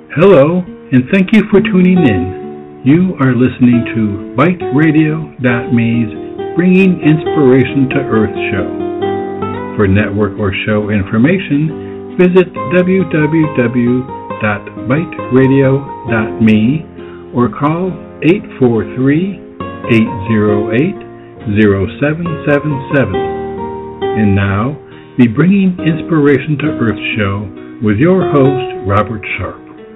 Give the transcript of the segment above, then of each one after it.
Hello, and thank you for tuning in. You are listening to BiteRadio.me's Bringing Inspiration to Earth show. For network or show information, visit www.biteradio.me or call 843-808-0777. And now, the Bringing Inspiration to Earth show with your host, Robert Sharp.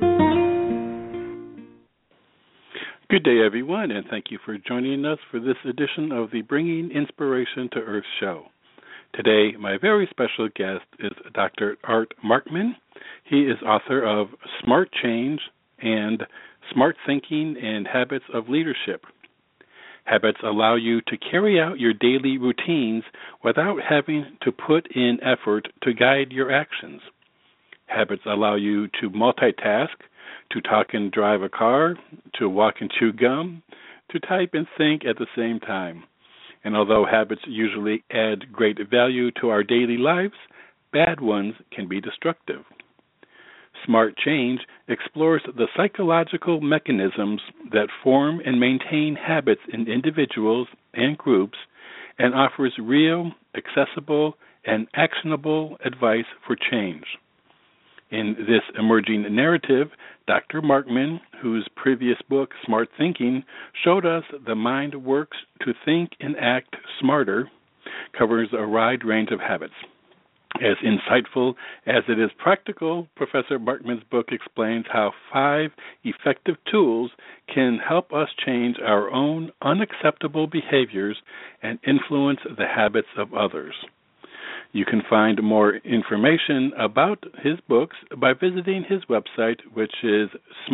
Good day, everyone, and thank you for joining us for this edition of the Bringing Inspiration to Earth show. Today, my very special guest is Dr. Art Markman. He is author of Smart Change and Smart Thinking and Habits of Leadership. Habits allow you to carry out your daily routines without having to put in effort to guide your actions. Habits allow you to multitask, to talk and drive a car, to walk and chew gum, to type and think at the same time. And although habits usually add great value to our daily lives, bad ones can be destructive. Smart Change explores the psychological mechanisms that form and maintain habits in individuals and groups and offers real, accessible, and actionable advice for change. In this emerging narrative, Dr. Markman, whose previous book, Smart Thinking, showed us the mind works to think and act smarter, covers a wide range of habits. As insightful as it is practical, Professor Markman's book explains how 5 effective tools can help us change our own unacceptable behaviors and influence the habits of others. You can find more information about his books by visiting his website, which is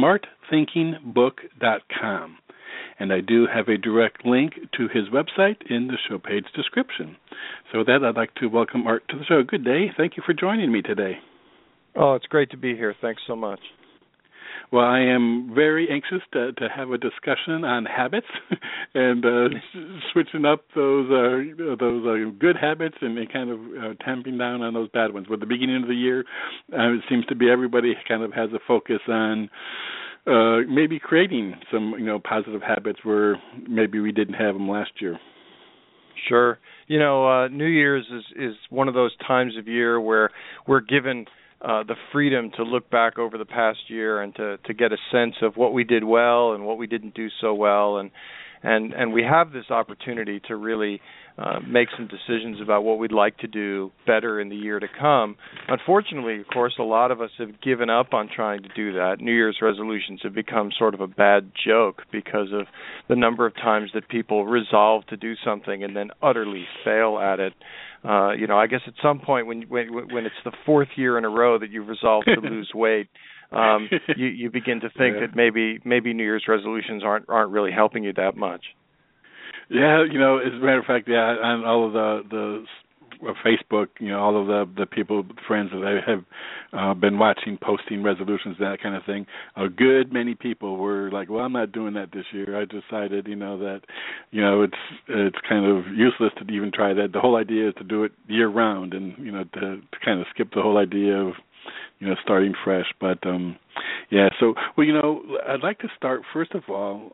smartthinkingbook.com. And I do have a direct link to his website in the show page description. So with that, I'd like to welcome Art to the show. Good day. Thank you for joining me today. Oh, it's great to be here. Thanks so much. Well, I am very anxious to have a discussion on habits and switching up those good habits and kind of tamping down on those bad ones. With the beginning of the year, it seems to be everybody kind of has a focus on maybe creating some positive habits where maybe we didn't have them last year. Sure. New Year's is one of those times of year where we're given the freedom to look back over the past year and to get a sense of what we did well and what we didn't do so well, and we have this opportunity to really make some decisions about what we'd like to do better in the year to come. Unfortunately, of course, a lot of us have given up on trying to do that. New Year's resolutions have become sort of a bad joke because of the number of times that people resolve to do something and then utterly fail at it. I guess at some point when it's the 4th year in a row that you've resolved to lose weight, you begin to think that maybe New Year's resolutions aren't really helping you that much. Yeah, as a matter of fact, on all of the Facebook, all of the people, friends that I have been watching, posting resolutions, that kind of thing, a good many people were like, well, I'm not doing that this year. I decided, that, it's kind of useless to even try that. The whole idea is to do it year round and, to kind of skip the whole idea of, starting fresh. But, so, I'd like to start, first of all,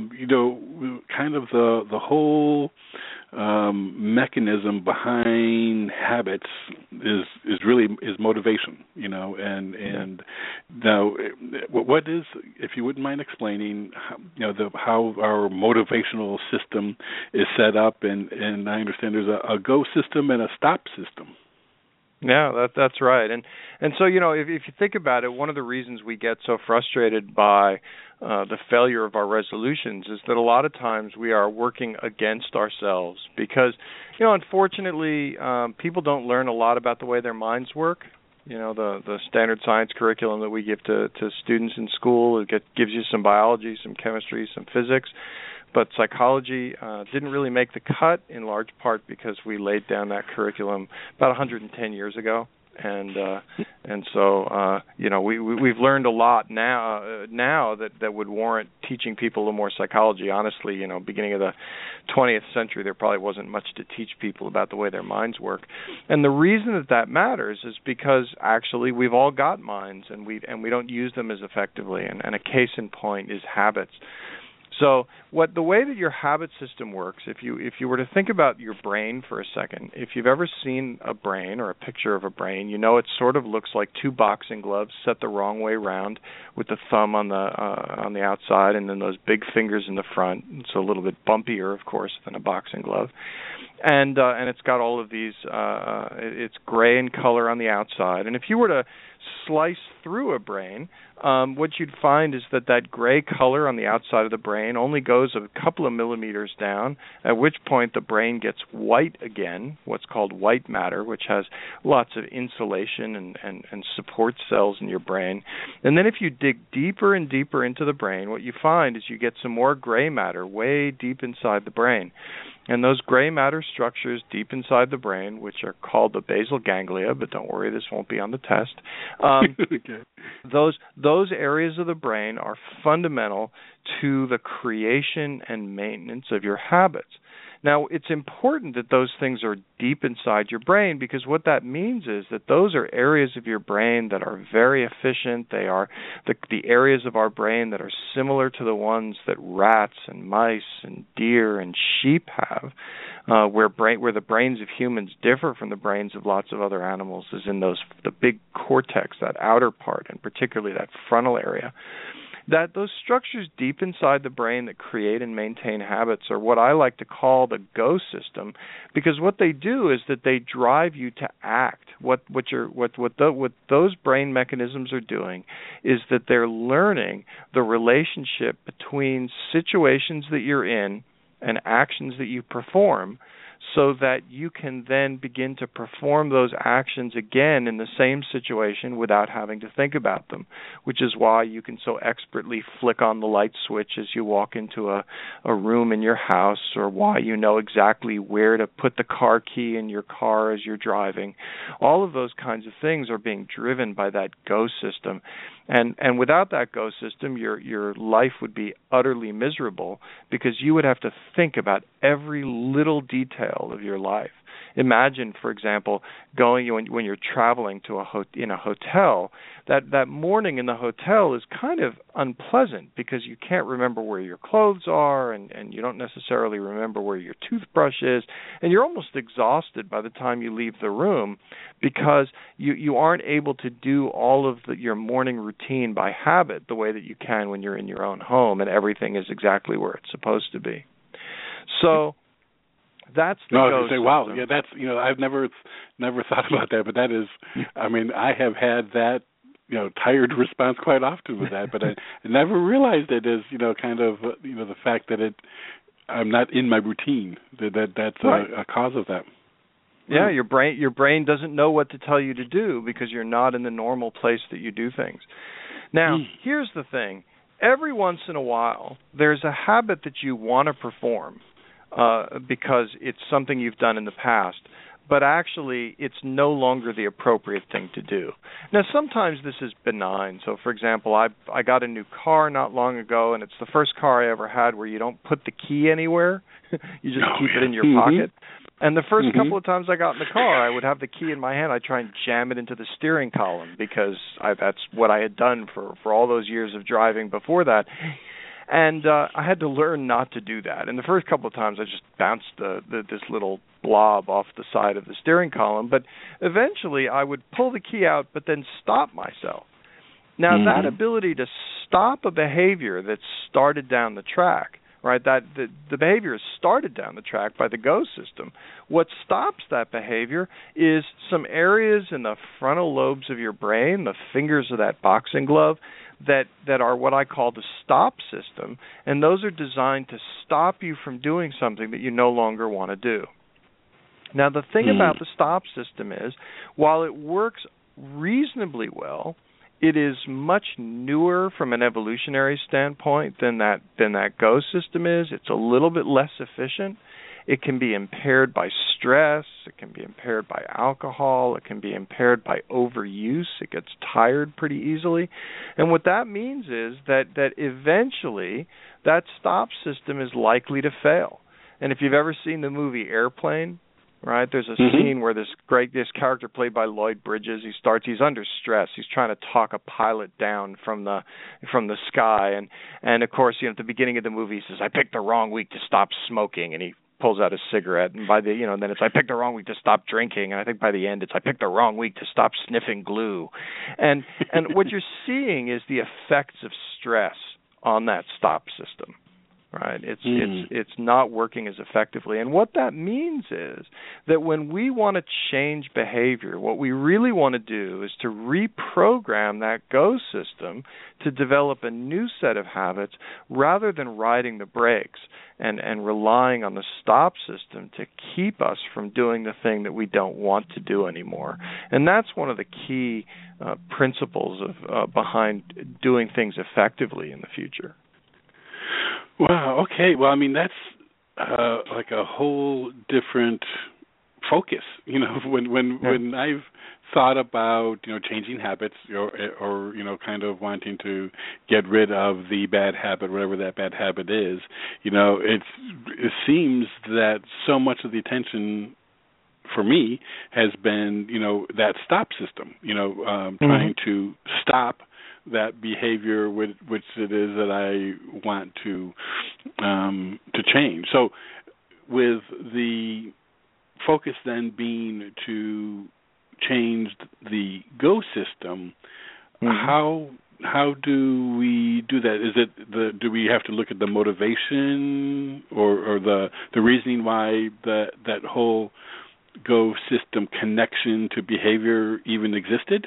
kind of the whole mechanism behind habits is really motivation, and now what is, if you wouldn't mind explaining, how our motivational system is set up, and I understand there's a go system and a stop system. Yeah, that's right. And so, if you think about it, one of the reasons we get so frustrated by the failure of our resolutions is that a lot of times we are working against ourselves because, unfortunately, people don't learn a lot about the way their minds work. The standard science curriculum that we give to students in school, gives you some biology, some chemistry, some physics. But psychology didn't really make the cut, in large part because we laid down that curriculum about 110 years ago. And so we've learned a lot now that would warrant teaching people a little more psychology. Honestly, beginning of the 20th century, there probably wasn't much to teach people about the way their minds work. And the reason that matters is because actually we've all got minds, and we don't use them as effectively. And a case in point is habits. So the way that your habit system works, if you were to think about your brain for a second, if you've ever seen a brain or a picture of a brain, it sort of looks like two boxing gloves set the wrong way round, with the thumb on the outside and then those big fingers in the front. It's a little bit bumpier, of course, than a boxing glove. And it's got all of these, it's gray in color on the outside. And if you were to slice through a brain, what you'd find is that gray color on the outside of the brain only goes a couple of millimeters down, at which point the brain gets white again, what's called white matter, which has lots of insulation and support cells in your brain. And then if you dig deeper and deeper into the brain, what you find is you get some more gray matter way deep inside the brain. And those gray matter structures deep inside the brain, which are called the basal ganglia, but don't worry, this won't be on the test. Okay. Those areas of the brain are fundamental to the creation and maintenance of your habits. Now, it's important that those things are deep inside your brain, because what that means is that those are areas of your brain that are very efficient. They are the areas of our brain that are similar to the ones that rats and mice and deer and sheep have. Where the brains of humans differ from the brains of lots of other animals is in the big cortex, that outer part, and particularly that frontal area. That those structures deep inside the brain that create and maintain habits are what I like to call the go system, because what they do is that they drive you to act. What those brain mechanisms are doing is that they're learning the relationship between situations that you're in and actions that you perform, so that you can then begin to perform those actions again in the same situation without having to think about them, which is why you can so expertly flick on the light switch as you walk into a room in your house, or why you know exactly where to put the car key in your car as you're driving. All of those kinds of things are being driven by that go system. And without that go system, your life would be utterly miserable, because you would have to think about every little detail of your life. Imagine, for example, going when you're traveling to in a hotel. That morning in the hotel is kind of unpleasant, because you can't remember where your clothes are, and you don't necessarily remember where your toothbrush is, and you're almost exhausted by the time you leave the room, because you aren't able to do all of your morning routine by habit the way that you can when you're in your own home and everything is exactly where it's supposed to be. So that's the go system. Wow, yeah, that's I've never thought about that, but that is, I have had that tired response quite often with that, but I never realized it as kind of the fact that I'm not in my routine, that's right. a cause of that. Yeah, your brain doesn't know what to tell you to do, because you're not in the normal place that you do things. Now, here's the thing. Every once in a while, there's a habit that you want to perform because it's something you've done in the past, but actually it's no longer the appropriate thing to do. Now, sometimes this is benign. So, for example, I got a new car not long ago, and it's the first car I ever had where you don't put the key anywhere. You just keep it in your pocket. And the first couple of times I got in the car, I would have the key in my hand. I'd try and jam it into the steering column, because that's what I had done for all those years of driving before that. And I had to learn not to do that. And the first couple of times I just bounced this little blob off the side of the steering column. But eventually I would pull the key out, but then stop myself. Now, that ability to stop a behavior that's started down the track, right? That the behavior is started down the track by the go system. What stops that behavior is some areas in the frontal lobes of your brain, the fingers of that boxing glove, that are what I call the stop system, and those are designed to stop you from doing something that you no longer want to do. Now, the thing about the stop system is, while it works reasonably well, it is much newer from an evolutionary standpoint than that go system is. It's a little bit less efficient, It can be impaired by stress. It can be impaired by alcohol. It can be impaired by overuse. It gets tired pretty easily. And what that means is that eventually that stop system is likely to fail. And if you've ever seen the movie Airplane, right, there's a scene where this character played by Lloyd Bridges, he's under stress. He's trying to talk a pilot down from the sky, and of course, at the beginning of the movie he says, "I picked the wrong week to stop smoking," and he pulls out a cigarette, and by the then it's, "I picked the wrong week to stop drinking," and I think by the end it's, "I picked the wrong week to stop sniffing glue," and what you're seeing is the effects of stress on that stop system. Right, it's not working as effectively, and what that means is that when we want to change behavior, what we really want to do is to reprogram that go system to develop a new set of habits, rather than riding the brakes and relying on the stop system to keep us from doing the thing that we don't want to do anymore. And that's one of the key principles of behind doing things effectively in the future. Wow. Okay. Well, I mean, that's like a whole different focus. When I've thought about changing habits, or kind of wanting to get rid of the bad habit, whatever that bad habit is, it seems that so much of the attention for me has been that stop system. Trying to stop that behavior which it is that I want to change. So with the focus then being to change the go system, how do we do that? Is it do we have to look at the motivation or the reasoning why that whole go system connection to behavior even existed?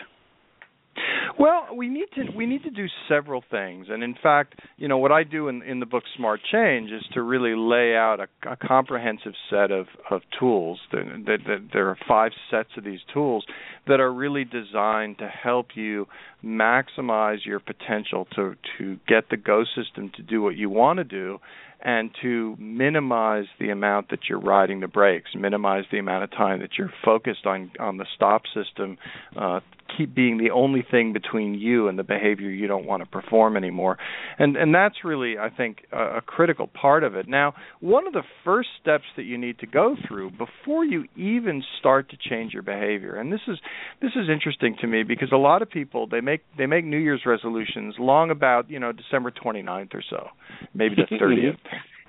Well, we need to do several things, and in fact, what I do in the book Smart Change is to really lay out a comprehensive set of tools. There are 5 sets of these tools that are really designed to help you maximize your potential to get the go system to do what you want to do, and to minimize the amount that you're riding the brakes, minimize the amount of time that you're focused on the stop system, keep being the only thing between you and the behavior you don't want to perform anymore. And that's really, I think, a critical part of it. Now, one of the first steps that you need to go through before you even start to change your behavior, and this is interesting to me, because a lot of people, they make New Year's resolutions long about, December 29th or so, maybe the 30th.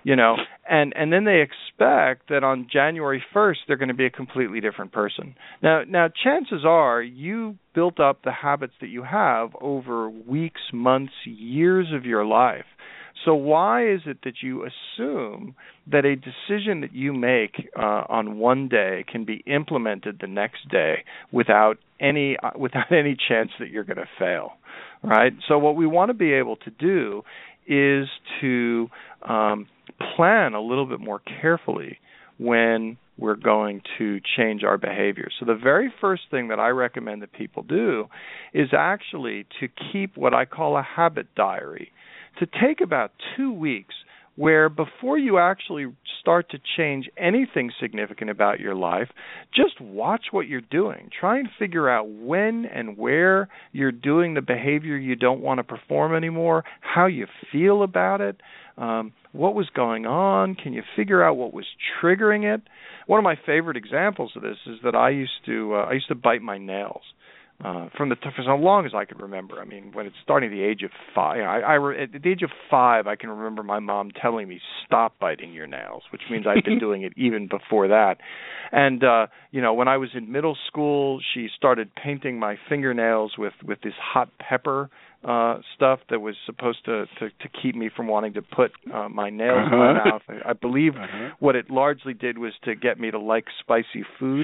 And then they expect that on January 1st they're going to be a completely different person. Now, chances are you built up the habits that you have over weeks, months, years of your life. So why is it that you assume that a decision that you make on one day can be implemented the next day without any chance that you're going to fail, right? So what we want to be able to do is to plan a little bit more carefully when we're going to change our behavior. So the very first thing that I recommend that people do is actually to keep what I call a habit diary, to take about 2 weeks where before you actually start to change anything significant about your life, just watch what you're doing. Try and figure out when and where you're doing the behavior you don't want to perform anymore, how you feel about it, what was going on, can you figure out what was triggering it? One of my favorite examples of this is that I used to bite my nails. For as long as I could remember. I mean, when it's starting at the age of 5, at the age of 5, I can remember my mom telling me, "Stop biting your nails," which means I'd been doing it even before that. And when I was in middle school, she started painting my fingernails with this hot pepper stuff that was supposed to keep me from wanting to put my nails in my mouth. I believe what it largely did was to get me to like spicy food.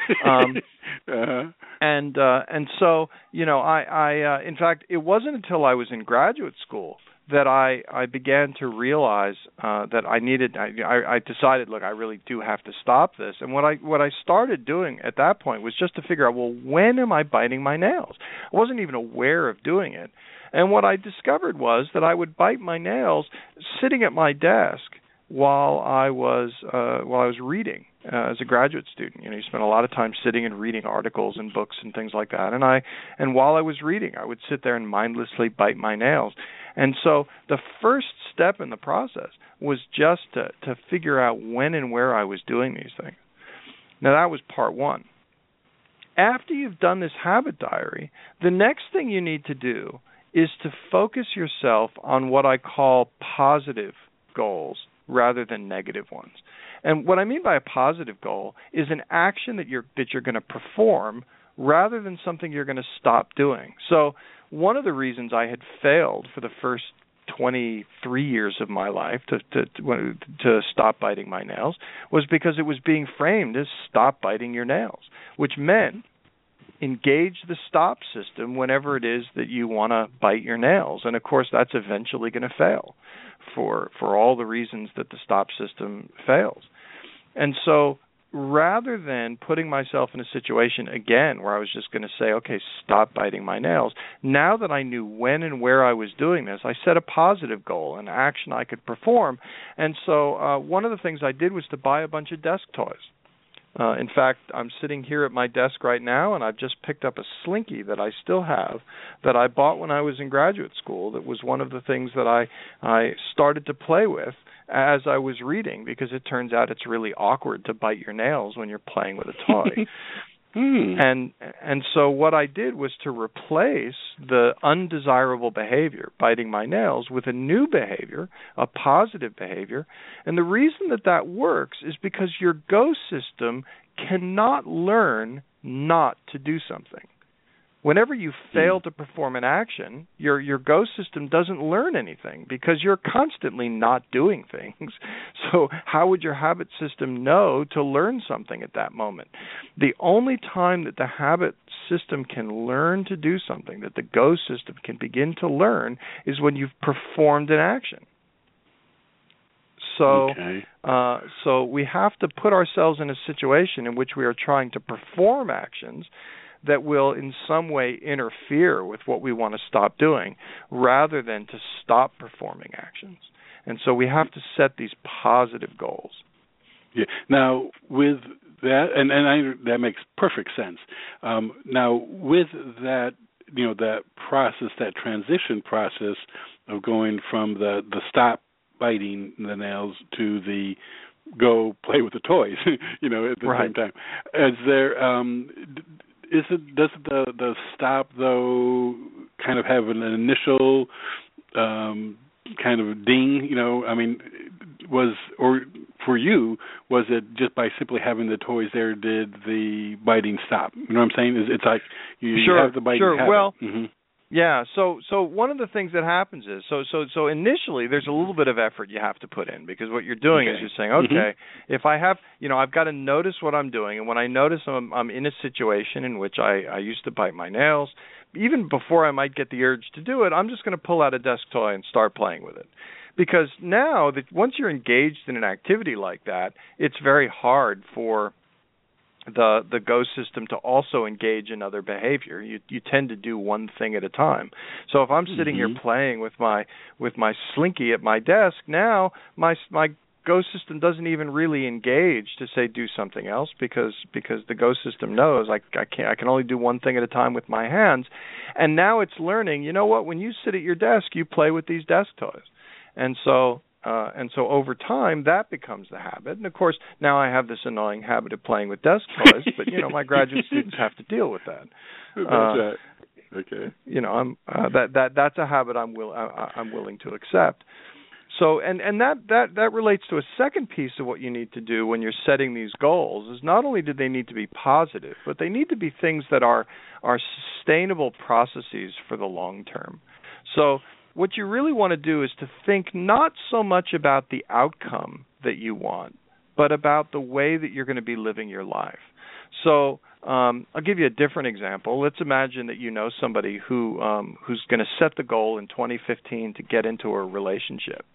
And so, I in fact, it wasn't until I was in graduate school that I began to realize that I decided, look, I really do have to stop this. And what I started doing at that point was just to figure out, well, when am I biting my nails? I wasn't even aware of doing it. And what I discovered was that I would bite my nails sitting at my desk while I was reading as a graduate student. You spend a lot of time sitting and reading articles and books and things like that. And while I was reading, I would sit there and mindlessly bite my nails. And so the first step in the process was just to figure out when and where I was doing these things. Now, that was part one. After you've done this habit diary, the next thing you need to do is to focus yourself on what I call positive goals rather than negative ones. And what I mean by a positive goal is an action that you're going to perform rather than something you're going to stop doing. So one of the reasons I had failed for the first 23 years of my life to stop biting my nails was because it was being framed as stop biting your nails, which meant engage the stop system whenever it is that you want to bite your nails. And, of course, that's eventually going to fail for all the reasons that the stop system fails. And so rather than putting myself in a situation, again, where I was just going to say, okay, stop biting my nails, now that I knew when and where I was doing this, I set a positive goal, an action I could perform. And so one of the things I did was to buy a bunch of desk toys. In fact, I'm sitting here at my desk right now, and I've just picked up a Slinky that I still have that I bought when I was in graduate school. That was one of the things that I started to play with as I was reading, because it turns out it's really awkward to bite your nails when you're playing with a toy. And so what I did was to replace the undesirable behavior, biting my nails, with a new behavior, a positive behavior. And the reason that works is because your go system cannot learn not to do something. Whenever you fail to perform an action, your go system doesn't learn anything because you're constantly not doing things. So how would your habit system know to learn something at that moment? The only time that the habit system can learn to do something, that the go system can begin to learn, is when you've performed an action. So, so we have to put ourselves in a situation in which we are trying to perform actions that will in some way interfere with what we want to stop doing, rather than to stop performing actions. And so we have to set these positive goals. Yeah. Now, with that, that makes perfect sense. Now, with that, that process, that transition process of going from the stop biting the nails to the go play with the toys, at the same time, is there? Does the stop, though, kind of have an initial kind of ding? For you, was it just by simply having the toys there did the biting stop? You know what I'm saying? It's like you have the biting habit. Well, yeah. So one of the things that happens is so initially there's a little bit of effort you have to put in, because what you're doing is you're saying, okay, if I have, I've got to notice what I'm doing, and when I notice I'm in a situation in which I used to bite my nails, even before I might get the urge to do it, I'm just going to pull out a desk toy and start playing with it. Because now that once you're engaged in an activity like that, it's very hard for the go system to also engage in other behavior. You tend to do one thing at a time. So if I'm sitting here playing with my Slinky at my desk, now my go system doesn't even really engage to say do something else, because the go system knows I can only do one thing at a time with my hands. And now it's learning, when you sit at your desk, you play with these desk toys. And so over time, that becomes the habit. And, of course, now I have this annoying habit of playing with desk toys, but, my graduate students have to deal with that. That's right. Okay. That's a habit I'm willing to accept. So, and that relates to a second piece of what you need to do when you're setting these goals, is not only do they need to be positive, but they need to be things that are sustainable processes for the long term. So what you really want to do is to think not so much about the outcome that you want, but about the way that you're going to be living your life. So I'll give you a different example. Let's imagine that you know somebody who's going to set the goal in 2015 to get into a relationship.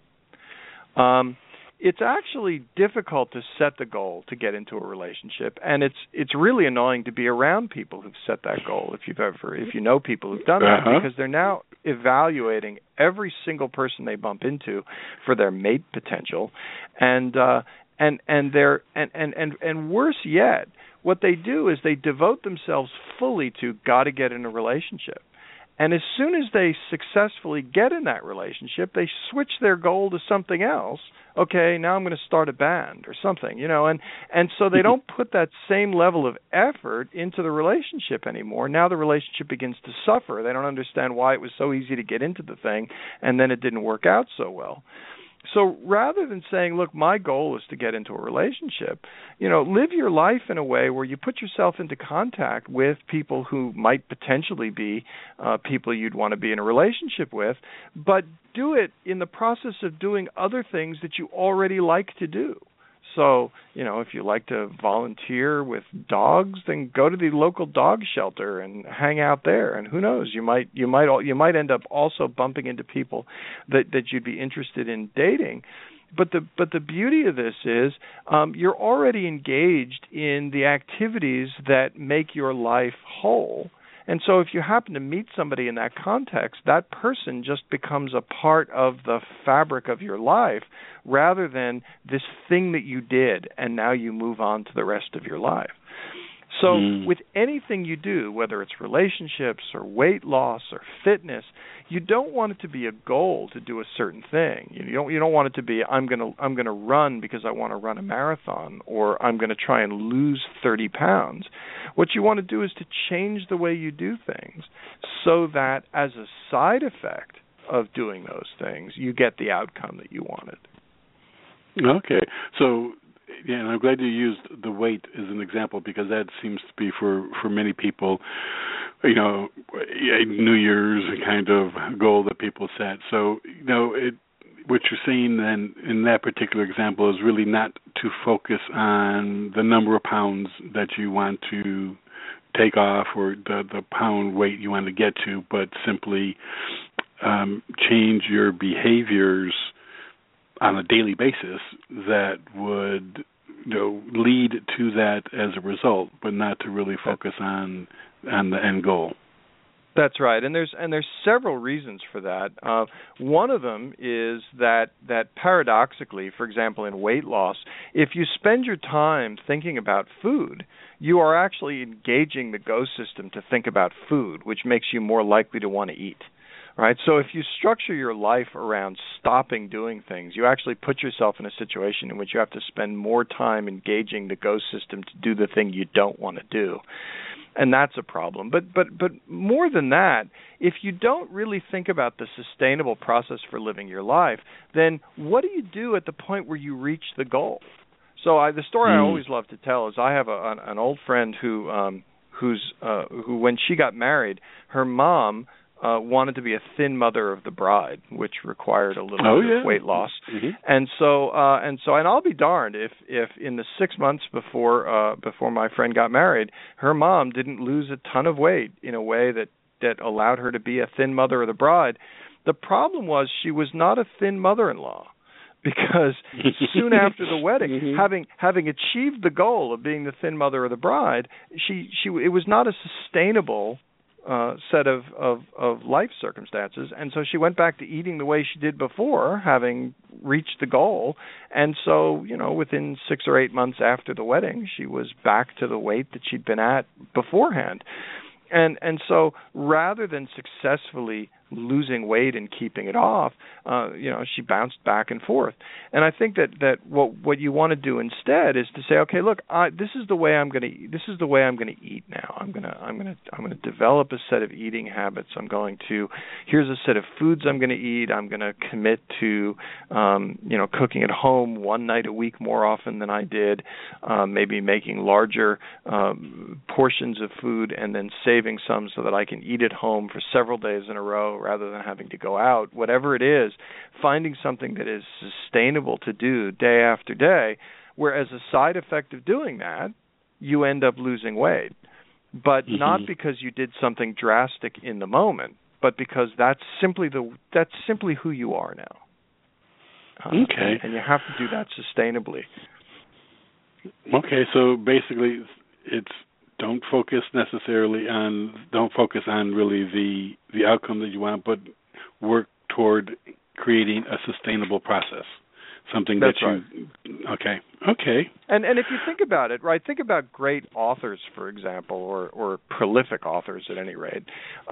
It's actually difficult to set the goal to get into a relationship, and it's really annoying to be around people who've set that goal. If you know people who've done that, because evaluating every single person they bump into for their mate potential, and worse yet, what they do is they devote themselves fully to got to get in a relationship. And as soon as they successfully get in that relationship, they switch their goal to something else. Okay, now I'm going to start a band or something, and so they don't put that same level of effort into the relationship anymore. Now the relationship begins to suffer. They don't understand why it was so easy to get into the thing, and then it didn't work out so well. So rather than saying, look, my goal is to get into a relationship, live your life in a way where you put yourself into contact with people who might potentially be people you'd want to be in a relationship with, but do it in the process of doing other things that you already like to do. So, if you like to volunteer with dogs, then go to the local dog shelter and hang out there. And who knows, you might end up also bumping into people that you'd be interested in dating. But the beauty of this is you're already engaged in the activities that make your life whole. And so if you happen to meet somebody in that context, that person just becomes a part of the fabric of your life rather than this thing that you did and now you move on to the rest of your life. So with anything you do, whether it's relationships or weight loss or fitness, you don't want it to be a goal to do a certain thing. You don't want it to be I'm going to run because I want to run a marathon, or I'm going to try and lose 30 pounds. What you want to do is to change the way you do things so that as a side effect of doing those things, you get the outcome that you wanted. Okay. So, and I'm glad you used the weight as an example, because that seems to be for many people, a New Year's kind of goal that people set. So, what you're saying then in that particular example is really not to focus on the number of pounds that you want to take off or the pound weight you want to get to, but simply change your behaviors on a daily basis that would lead to that as a result, but not to really focus on the end goal. That's right, and there's several reasons for that. One of them is that paradoxically, for example, in weight loss, if you spend your time thinking about food, you are actually engaging the go system to think about food, which makes you more likely to want to eat. Right? So if you structure your life around stopping doing things, you actually put yourself in a situation in which you have to spend more time engaging the go system to do the thing you don't want to do. And that's a problem. But more than that, if you don't really think about the sustainable process for living your life, then what do you do at the point where you reach the goal? So the story I always love to tell is I have an old friend who when she got married, her mom wanted to be a thin mother of the bride, which required a little bit of weight loss. Mm-hmm. And I'll be darned if in the 6 months before my friend got married, her mom didn't lose a ton of weight in a way that allowed her to be a thin mother of the bride. The problem was she was not a thin mother-in-law, because soon after the wedding, having achieved the goal of being the thin mother of the bride, it was not a sustainable set of life circumstances, and so she went back to eating the way she did before, having reached the goal. And so, within 6 or 8 months after the wedding, she was back to the weight that she'd been at beforehand. And so, rather than successfully losing weight and keeping it off, she bounced back and forth. And I think that what you want to do instead is to say, okay, look, this is the way I'm going to eat now. I'm going to develop a set of eating habits. Here's a set of foods I'm going to eat. I'm going to commit to cooking at home one night a week more often than I did, maybe making larger portions of food and then saving some so that I can eat at home for several days in a row rather than having to go out. Whatever it is, finding something that is sustainable to do day after day, where as a side effect of doing that, you end up losing weight. But not because you did something drastic in the moment, but because that's simply who you are now. And you have to do that sustainably. Okay, so basically it's don't focus on really the outcome that you want, but work toward creating a sustainable process. Something That's that you right. Okay. And if you think about it, right? Think about great authors, for example, or prolific authors at any rate.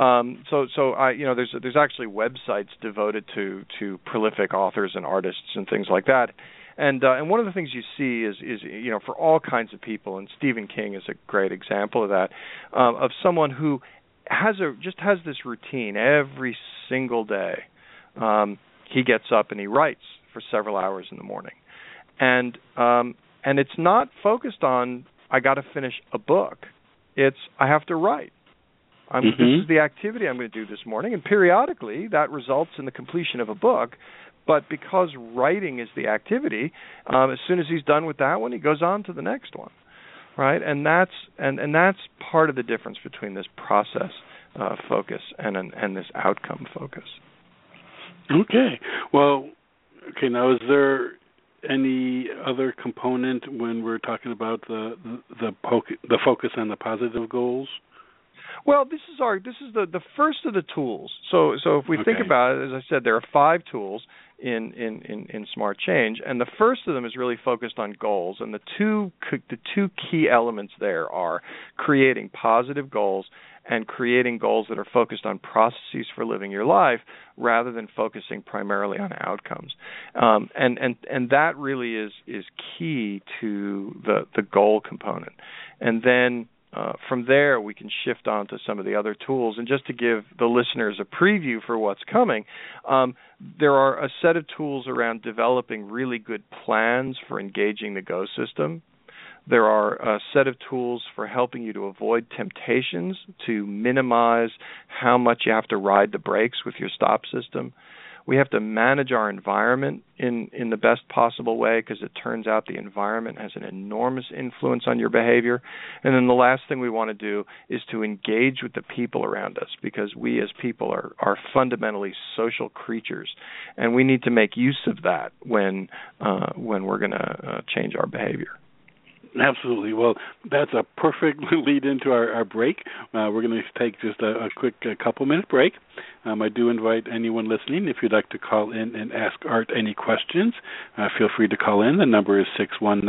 There's actually websites devoted to prolific authors and artists and things like that. And one of the things you see is for all kinds of people, and Stephen King is a great example of that, of someone who has this routine every single day. He gets up and he writes for several hours in the morning, and it's not focused on I got to finish a book. It's I have to write. This is the activity I'm going to do this morning, and periodically that results in the completion of a book. But because writing is the activity, as soon as he's done with that one, he goes on to the next one, right? And that's part of the difference between this process focus and this outcome focus. Okay. Well, now is there any other component when we're talking about the focus on the positive goals? Well, this is the first of the tools. So if we think about it, as I said, there are 5 tools in Smart Change, and the first of them is really focused on goals. And the two key elements there are creating positive goals and creating goals that are focused on processes for living your life rather than focusing primarily on outcomes. And that really is key to the goal component. And then from there, we can shift on to some of the other tools. And just to give the listeners a preview for what's coming, there are a set of tools around developing really good plans for engaging the Go system. There are a set of tools for helping you to avoid temptations, to minimize how much you have to ride the brakes with your stop system. We have to manage our environment in the best possible way, because it turns out the environment has an enormous influence on your behavior. And then the last thing we want to do is to engage with the people around us, because we as people are fundamentally social creatures, and we need to make use of that when we're going to change our behavior. Absolutely. Well, that's a perfect lead into our break. We're going to take just a quick couple-minute break. I do invite anyone listening, if you'd like to call in and ask Art any questions, feel free to call in. The number is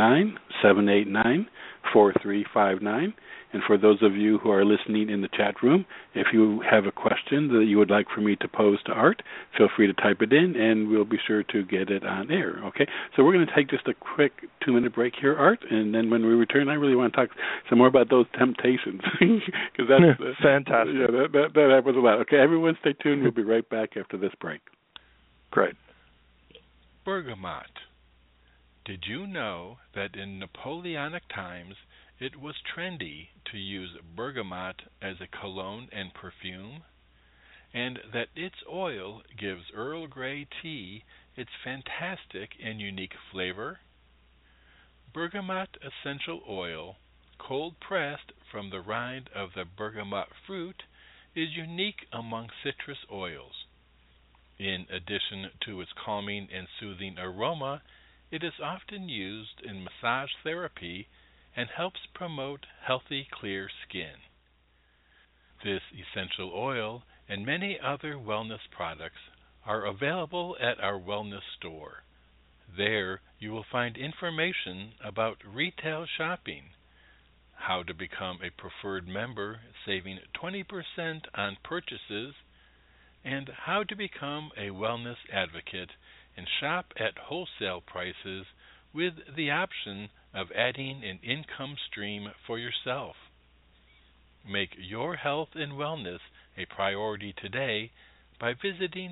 619-789-4359. And for those of you who are listening in the chat room, if you have a question that you would like for me to pose to Art, feel free to type it in, and we'll be sure to get it on air, okay? So we're going to take just a quick 2-minute break here, Art, and then when we return, I really want to talk some more about those temptations. Because that's fantastic. Yeah, that happens a lot. Okay, everyone stay tuned. We'll be right back after this break. Great. Bergamot. Did you know that in Napoleonic times, it was trendy to use bergamot as a cologne and perfume, and that its oil gives Earl Grey tea its fantastic and unique flavor? Bergamot essential oil, cold-pressed from the rind of the bergamot fruit, is unique among citrus oils. In addition to its calming and soothing aroma, it is often used in massage therapy and helps promote healthy, clear skin. This essential oil and many other wellness products are available at our wellness store. There you will find information about retail shopping, how to become a preferred member saving 20% on purchases, and how to become a wellness advocate and shop at wholesale prices with the option of adding an income stream for yourself. Make your health and wellness a priority today by visiting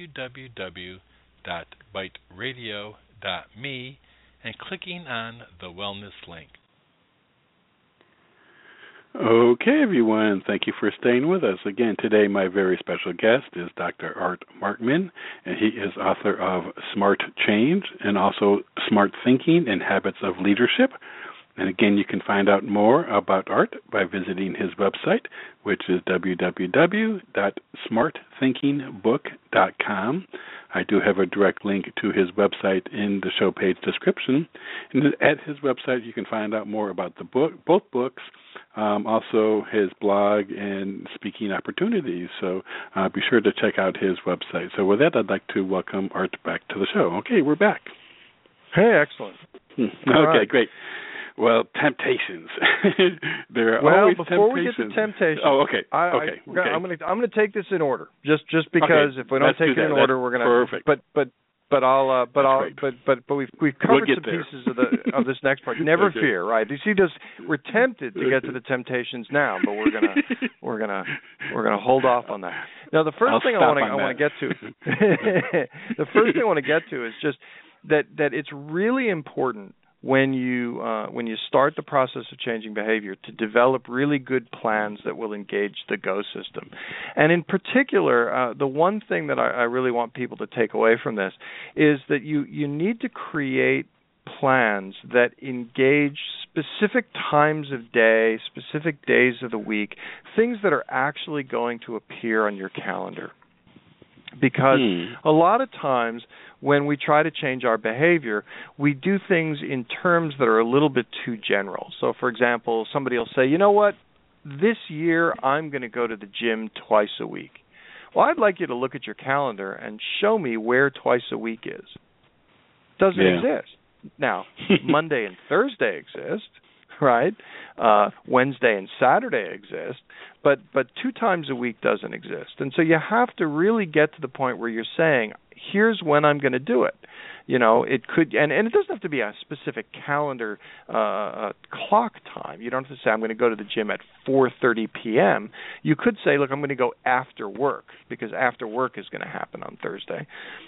www.biteradio.me and clicking on the wellness link. Okay, everyone. Thank you for staying with us. Again, today my very special guest is Dr. Art Markman, and he is author of Smart Change and also Smart Thinking and Habits of Leadership. And again, you can find out more about Art by visiting his website, which is www.smartthinkingbook.com. I do have a direct link to his website in the show page description. And at his website, you can find out more about the book, both books, also his blog and speaking opportunities. So be sure to check out his website. So with that, I'd like to welcome Art back to the show. Okay, we're back. Hey, excellent. Okay, great. Well, temptations. There are always temptations. Before we get to temptations, okay. I'm going to take this in order, just because if we don't take it in order, we're going to. Perfect. But we've covered some pieces of this next part. Never fear, right? You see, we're tempted to get to the temptations now, but we're gonna hold off on that. Now, the first thing I want to get to, the first thing I want to get to is just that it's really important when you start the process of changing behavior to develop really good plans that will engage the Go system. And in particular, the one thing that I really want people to take away from this is that you need to create plans that engage specific times of day, specific days of the week, things that are actually going to appear on your calendar. Because a lot of times when we try to change our behavior, we do things in terms that are a little bit too general. So, for example, somebody will say, you know what, this year I'm going to go to the gym twice a week. Well, I'd like you to look at your calendar and show me where twice a week is. Doesn't exist. Now, Monday and Thursday exist, right? Wednesday and Saturday exist, but 2 times a week doesn't exist. And so you have to really get to the point where you're saying, here's when I'm going to do it. You know, it could, and it doesn't have to be a specific calendar clock time. You don't have to say, I'm going to go to the gym at 4:30 p.m. You could say, look, I'm going to go after work, because after work is going to happen on Thursday.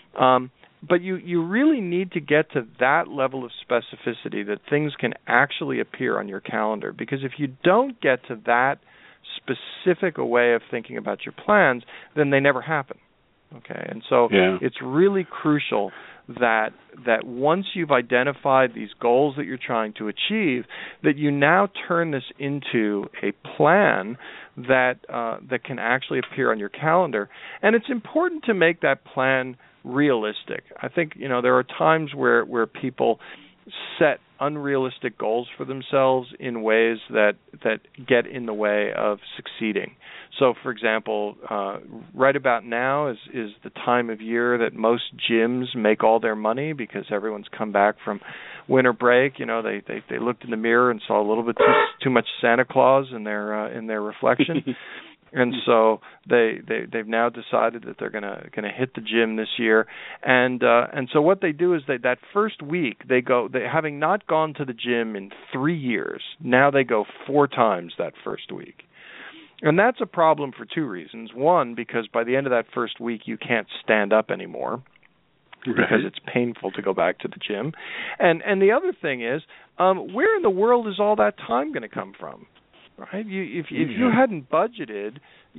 But you really need to get to that level of specificity that things can actually appear on your calendar. Because if you don't get to that specific a way of thinking about your plans, then they never happen. Okay, and so it's really crucial that once you've identified these goals that you're trying to achieve, that you now turn this into a plan that can actually appear on your calendar. And it's important to make that plan realistic. I think, there are times where people set unrealistic goals for themselves in ways that get in the way of succeeding. So, for example, right about now is the time of year that most gyms make all their money, because everyone's come back from winter break. They looked in the mirror and saw a little bit too much Santa Claus in their reflection. And so they've now decided that they're gonna hit the gym this year, and so what they do is that first week they having not gone to the gym in 3 years, now they go 4 times that first week. And that's a problem for 2 reasons. One, because by the end of that first week you can't stand up anymore, because it's painful to go back to the gym. And the other thing is, where in the world is all that time going to come from? Right? If you hadn't budgeted,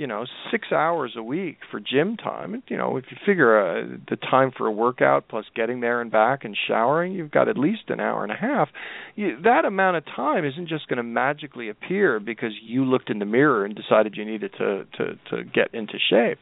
6 hours a week for gym time, if you figure the time for a workout plus getting there and back and showering, you've got at least an hour and a half. That amount of time isn't just going to magically appear because you looked in the mirror and decided you needed to get into shape.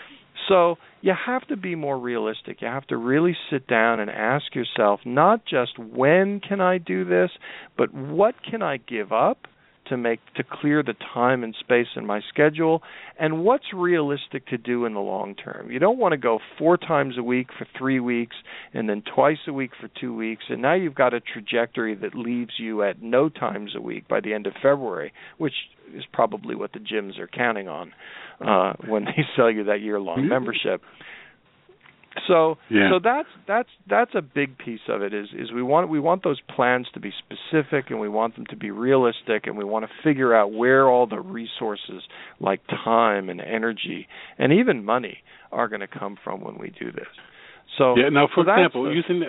So you have to be more realistic. You have to really sit down and ask yourself, not just when can I do this, but what can I give up to clear the time and space in my schedule, and what's realistic to do in the long term. You don't want to go 4 times a week for 3 weeks and then twice a week for 2 weeks, and now you've got a trajectory that leaves you at no times a week by the end of February, which is probably what the gyms are counting on when they sell you that year-long membership. So that's a big piece of it. Is we want those plans to be specific, and we want them to be realistic, and we want to figure out where all the resources like time and energy and even money are going to come from when we do this. So now, for example,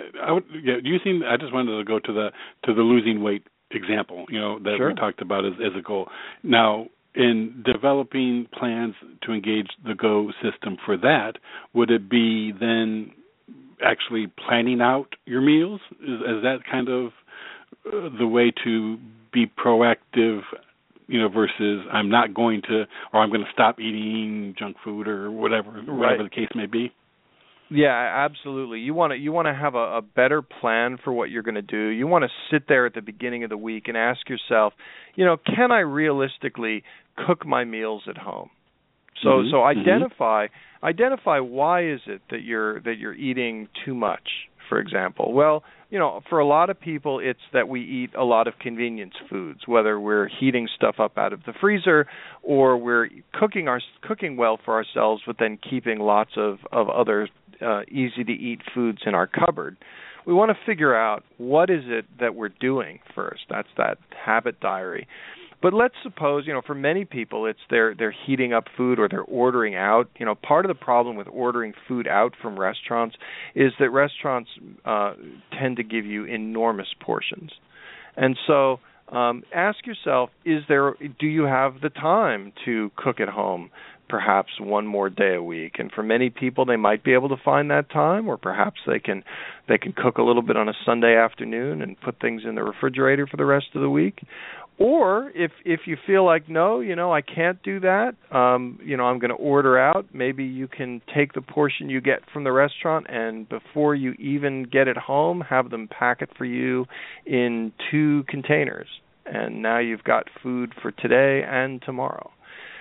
I just wanted to go to the losing weight example, that we talked about as a goal. Now, in developing plans to engage the Go system for that, would it be then actually planning out your meals? Is that kind of the way to be proactive, versus I'm not going to, or I'm going to stop eating junk food or whatever the case may be? Yeah, absolutely. You want to have a better plan for what you're going to do. You want to sit there at the beginning of the week and ask yourself, can I realistically cook my meals at home? So identify why is it that you're eating too much, for example. Well, for a lot of people it's that we eat a lot of convenience foods, whether we're heating stuff up out of the freezer or we're cooking well for ourselves, but then keeping lots of other easy to eat foods in our cupboard. We want to figure out what is it that we're doing first. That's that habit diary. But let's suppose, for many people it's they're heating up food or they're ordering out. Part of the problem with ordering food out from restaurants is that restaurants tend to give you enormous portions. And so ask yourself, do you have the time to cook at home perhaps one more day a week? And for many people they might be able to find that time, or perhaps they can cook a little bit on a Sunday afternoon and put things in the refrigerator for the rest of the week. Or if you feel like, no, I can't do that, I'm going to order out, maybe you can take the portion you get from the restaurant and before you even get it home, have them pack it for you in 2 containers. And now you've got food for today and tomorrow.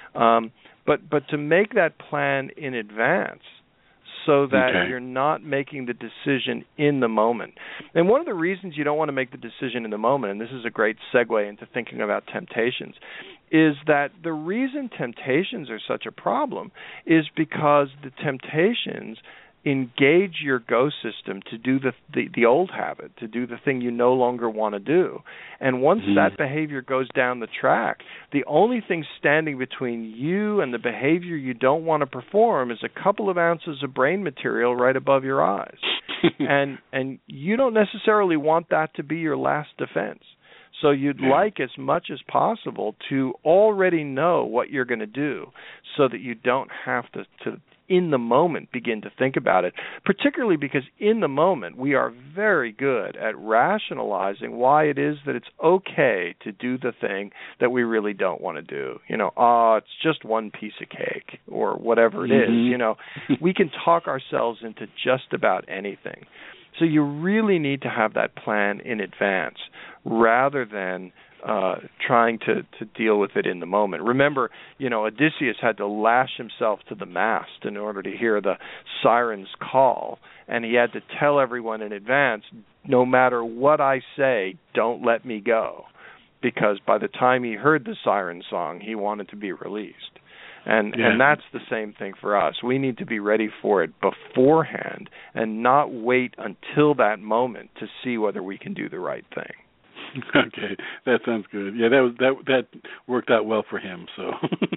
But to make that plan in advance so that you're not making the decision in the moment. And one of the reasons you don't want to make the decision in the moment, and this is a great segue into thinking about temptations, is that the reason temptations are such a problem is because the temptations engage your go system to do the old habit, to do the thing you no longer want to do. And once that behavior goes down the track, the only thing standing between you and the behavior you don't want to perform is a couple of ounces of brain material right above your eyes. and you don't necessarily want that to be your last defense. So you'd like as much as possible to already know what you're going to do so that you don't have to in the moment begin to think about it, particularly because in the moment we are very good at rationalizing why it is that it's okay to do the thing that we really don't want to do. It's just one piece of cake or whatever it is. We can talk ourselves into just about anything. So you really need to have that plan in advance rather than trying to deal with it in the moment. Remember, Odysseus had to lash himself to the mast in order to hear the siren's call, and he had to tell everyone in advance, no matter what I say, don't let me go, because by the time he heard the siren song, he wanted to be released. And that's the same thing for us. We need to be ready for it beforehand and not wait until that moment to see whether we can do the right thing. Okay, that sounds good. Yeah, that worked out well for him. So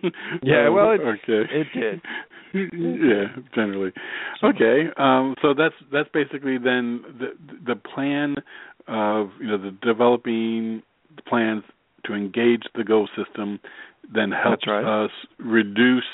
it did. Yeah, generally. Okay, so that's basically then the plan of the developing plans to engage the go system then helps us reduce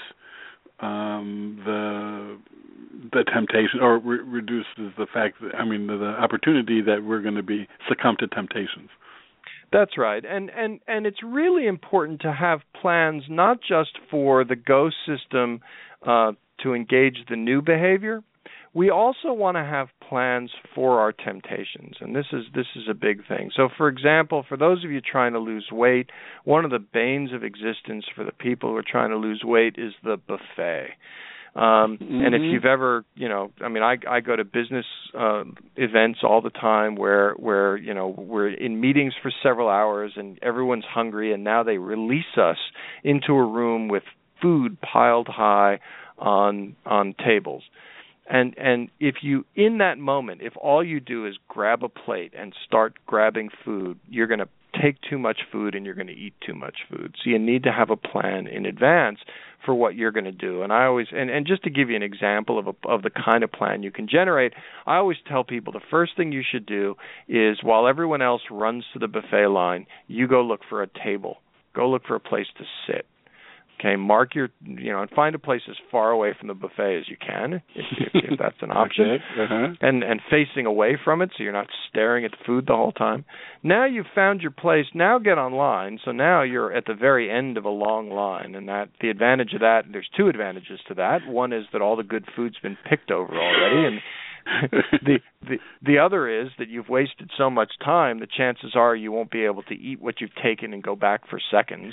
the temptation, or reduces the fact that the opportunity that we're going to be succumb to temptations. That's right. And it's really important to have plans not just for the go system to engage the new behavior. We also want to have plans for our temptations, and this is a big thing. So, for example, for those of you trying to lose weight, one of the banes of existence for the people who are trying to lose weight is the buffet. And if you've ever, I go to business events all the time where we're in meetings for several hours and everyone's hungry, and now they release us into a room with food piled high on tables. And if you, in that moment, if all you do is grab a plate and start grabbing food, you're going to take too much food and you're going to eat too much food. So you need to have a plan in advance for what you're going to do. And I always, and just to give you an example of the kind of plan you can generate, I always tell people the first thing you should do is, while everyone else runs to the buffet line, you go look for a table. Go look for a place to sit. Okay, mark your, and find a place as far away from the buffet as you can, if that's an option, Okay. and facing away from it so you're not staring at the food the whole time. Now you've found your place. Now get online. So now you're at the very end of a long line, and the advantage of that, there's two advantages to that. One is that all the good food's been picked over already, and the other is that you've wasted so much time. The chances are you won't be able to eat what you've taken and go back for seconds.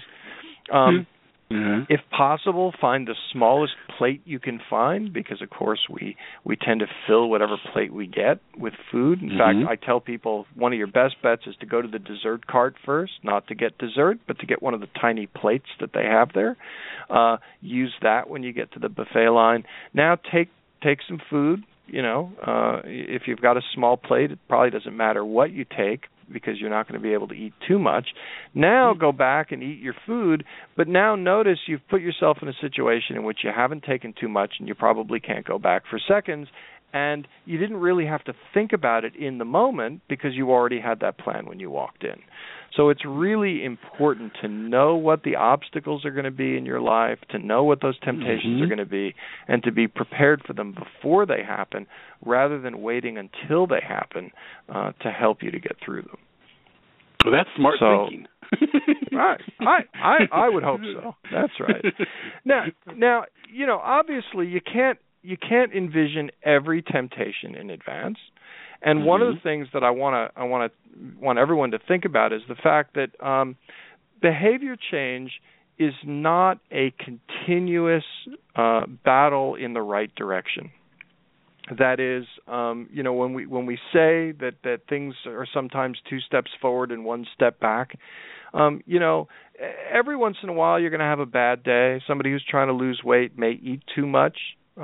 If possible, find the smallest plate you can find, because of course we tend to fill whatever plate we get with food. In fact, I tell people one of your best bets is to go to the dessert cart first, not to get dessert, but to get one of the tiny plates that they have there. Use that when you get to the buffet line. Now take some food. If you've got a small plate, it probably doesn't matter what you take, because you're not going to be able to eat too much. Now go back and eat your food, but now notice you've put yourself in a situation in which you haven't taken too much and you probably can't go back for seconds, and you didn't really have to think about it in the moment because you already had that plan when you walked in. So it's really important to know what the obstacles are going to be in your life, to know what those temptations are going to be, and to be prepared for them before they happen rather than waiting until they happen to help you to get through them. Well, that's smart thinking. Right. I would hope so. That's right. Now, obviously you can't envision every temptation in advance. And one of the things that I want everyone to think about is the fact that behavior change is not a continuous battle in the right direction. That is, when we say that things are sometimes 2 steps forward and 1 step back, every once in a while you're going to have a bad day. Somebody who's trying to lose weight may eat too much.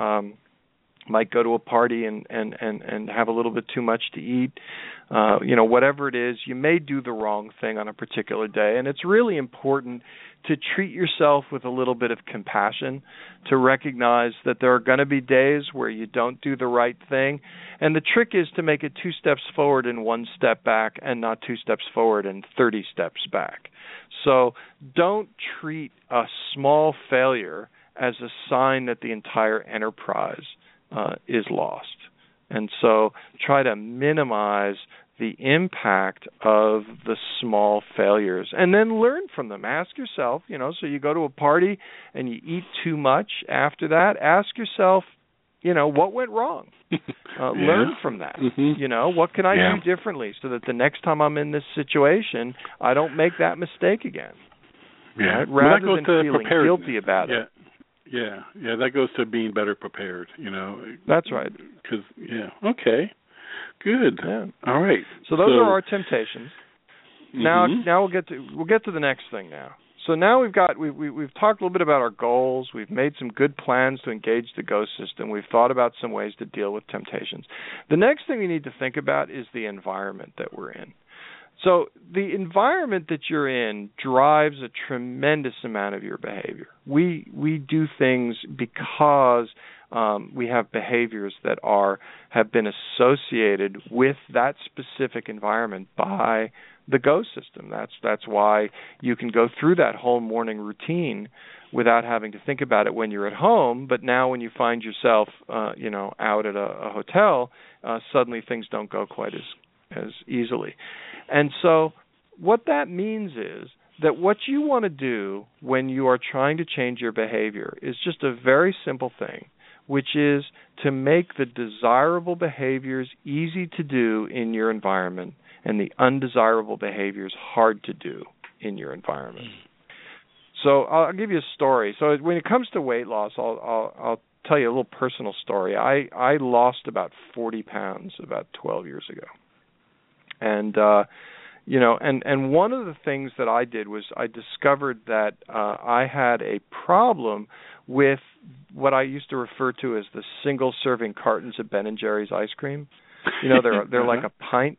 Might go to a party and have a little bit too much to eat. Whatever it is, you may do the wrong thing on a particular day. And it's really important to treat yourself with a little bit of compassion, to recognize that there are going to be days where you don't do the right thing. And the trick is to make it 2 steps forward and 1 step back, and not 2 steps forward and 30 steps back. So don't treat a small failure as a sign that the entire enterprise is lost. And so try to minimize the impact of the small failures and then learn from them. Ask yourself, so you go to a party and you eat too much after that, ask yourself, what went wrong? Learn from that. What can I do differently so that the next time I'm in this situation, I don't make that mistake again? Yeah. Right? Rather than feeling guilty about it. Yeah, that goes to being better prepared, That's right. Okay, good. Yeah. All right. So those are our temptations. Now we'll get to the next thing now. So now we've talked a little bit about our goals. We've made some good plans to engage the ghost system. We've thought about some ways to deal with temptations. The next thing we need to think about is the environment that we're in. So the environment that you're in drives a tremendous amount of your behavior. We do things because we have behaviors that have been associated with that specific environment by the ghost system. That's why you can go through that whole morning routine without having to think about it when you're at home. But now when you find yourself, out at a hotel, suddenly things don't go quite as easily. And so what that means is that what you want to do when you are trying to change your behavior is just a very simple thing, which is to make the desirable behaviors easy to do in your environment and the undesirable behaviors hard to do in your environment. So I'll give you a story. So when it comes to weight loss, I'll tell you a little personal story. I lost about 40 pounds about 12 years ago. And and one of the things that I did was I discovered that I had a problem with what I used to refer to as the single-serving cartons of Ben & Jerry's ice cream. They're like a pint,